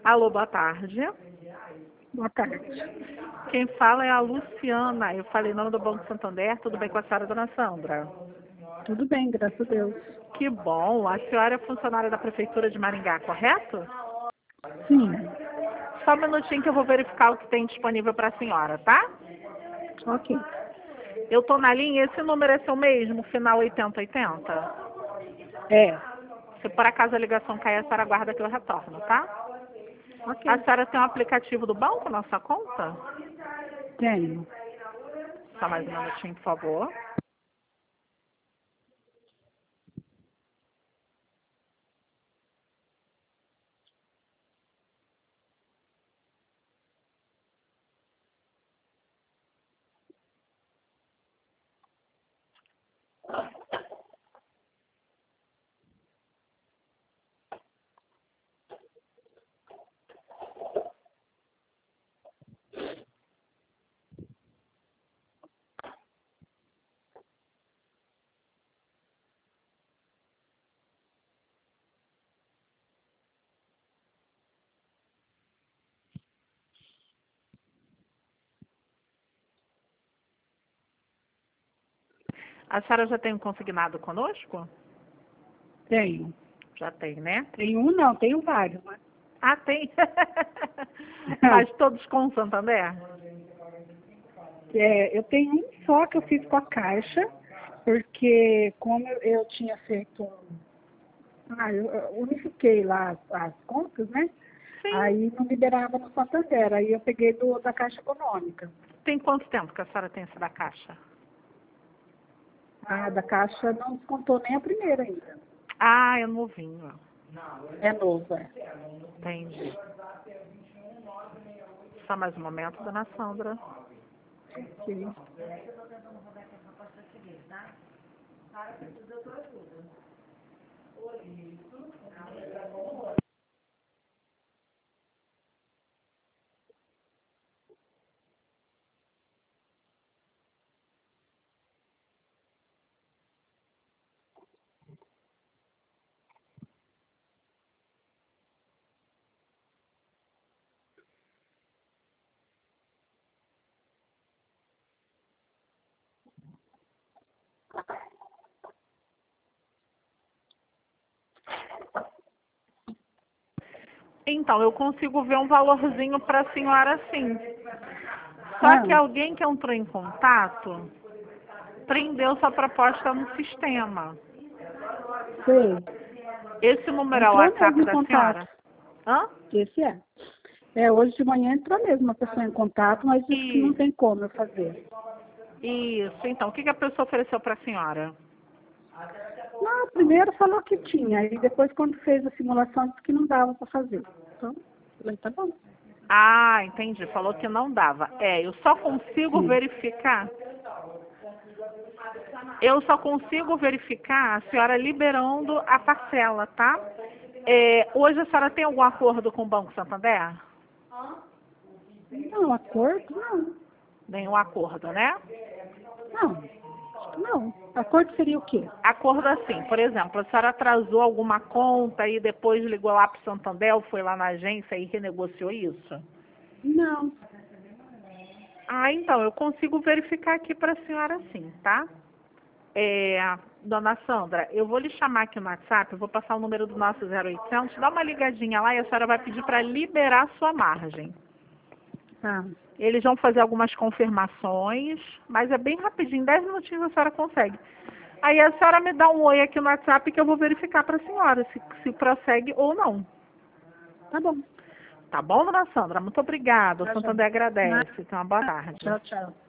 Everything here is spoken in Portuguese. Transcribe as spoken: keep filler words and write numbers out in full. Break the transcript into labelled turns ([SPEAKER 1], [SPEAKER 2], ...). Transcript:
[SPEAKER 1] Alô, boa tarde.
[SPEAKER 2] Boa tarde.
[SPEAKER 1] Quem fala é a Luciana. Eu falei em nome do Banco Santander. Tudo bem com a senhora, dona Sandra?
[SPEAKER 2] Tudo bem, graças a Deus.
[SPEAKER 1] Que bom. A senhora é funcionária da Prefeitura de Maringá, correto?
[SPEAKER 2] Sim.
[SPEAKER 1] Só um minutinho que eu vou verificar o que tem disponível para a senhora, tá?
[SPEAKER 2] Ok.
[SPEAKER 1] Eu tô na linha. Esse número é seu mesmo, final oitenta oitenta?
[SPEAKER 2] É.
[SPEAKER 1] Se por acaso a ligação cair, a senhora aguarda que eu retorno, tá?
[SPEAKER 2] Ok.
[SPEAKER 1] A senhora tem um aplicativo do banco na sua conta?
[SPEAKER 2] Tenho.
[SPEAKER 1] Só mais um minutinho, por favor. A senhora já tem um consignado conosco?
[SPEAKER 2] Tenho.
[SPEAKER 1] Já tem, né?
[SPEAKER 2] Tenho um não, tenho vários. Mas...
[SPEAKER 1] Ah, tem. Mas todos com o Santander?
[SPEAKER 2] É, eu tenho um só que eu fiz com a Caixa, porque como eu, eu tinha feito um... Ah, eu, eu unifiquei lá as, as contas, né?
[SPEAKER 1] Sim.
[SPEAKER 2] Aí não liberava no Santander, aí eu peguei do, da Caixa Econômica.
[SPEAKER 1] Tem quanto tempo que a senhora tem esse da Caixa?
[SPEAKER 2] A da Caixa não descontou nem a primeira ainda.
[SPEAKER 1] Ah, é novinho.
[SPEAKER 2] É novo, é.
[SPEAKER 1] Entendi. Só mais um momento, dona Sandra.
[SPEAKER 2] Sim.
[SPEAKER 1] Então, eu consigo ver um valorzinho para a senhora sim. Só
[SPEAKER 2] Ah,
[SPEAKER 1] que alguém que entrou em contato prendeu sua proposta no sistema.
[SPEAKER 2] sei.
[SPEAKER 1] Esse número é o
[SPEAKER 2] Entrou
[SPEAKER 1] WhatsApp
[SPEAKER 2] mesmo em
[SPEAKER 1] da
[SPEAKER 2] contato.
[SPEAKER 1] senhora? Hã?
[SPEAKER 2] Esse é. É, hoje de manhã entrou mesmo uma pessoa em contato, mas disse que não
[SPEAKER 1] Isso.
[SPEAKER 2] tem como eu fazer.
[SPEAKER 1] Isso. Então, o que que a pessoa ofereceu para a senhora?
[SPEAKER 2] Não, primeiro falou que tinha, e depois quando fez a simulação disse que não dava para fazer. Então, eu falei, tá bom.
[SPEAKER 1] Ah, entendi. Falou que não dava. É, eu só consigo
[SPEAKER 2] Sim.
[SPEAKER 1] verificar. Eu só consigo verificar a senhora liberando a parcela, tá? É, hoje a senhora tem algum acordo com o Banco Santander?
[SPEAKER 2] Não, acordo, não.
[SPEAKER 1] Nenhum acordo, né?
[SPEAKER 2] Não, acho que não. Acordo seria o quê?
[SPEAKER 1] Acordo assim, por exemplo, a senhora atrasou alguma conta e depois ligou lá para o Santander, ou foi lá na agência e renegociou isso?
[SPEAKER 2] Não.
[SPEAKER 1] Ah, então, eu consigo verificar aqui para a senhora sim, tá? É, dona Sandra, eu vou lhe chamar aqui no WhatsApp, eu vou passar o número do nosso zero oitocentos, dá uma ligadinha lá e a senhora vai pedir para liberar a sua margem.
[SPEAKER 2] Tá.
[SPEAKER 1] Eles vão fazer algumas confirmações, mas é bem rapidinho, dez minutinhos a senhora consegue. Aí a senhora me dá um oi aqui no WhatsApp que eu vou verificar para a senhora se, se prossegue ou não.
[SPEAKER 2] Tá bom.
[SPEAKER 1] Tá bom, dona Sandra? Muito obrigada. O
[SPEAKER 2] Tá, já.
[SPEAKER 1] Santander agradece. Tenha uma boa tarde.
[SPEAKER 2] Tchau, tchau.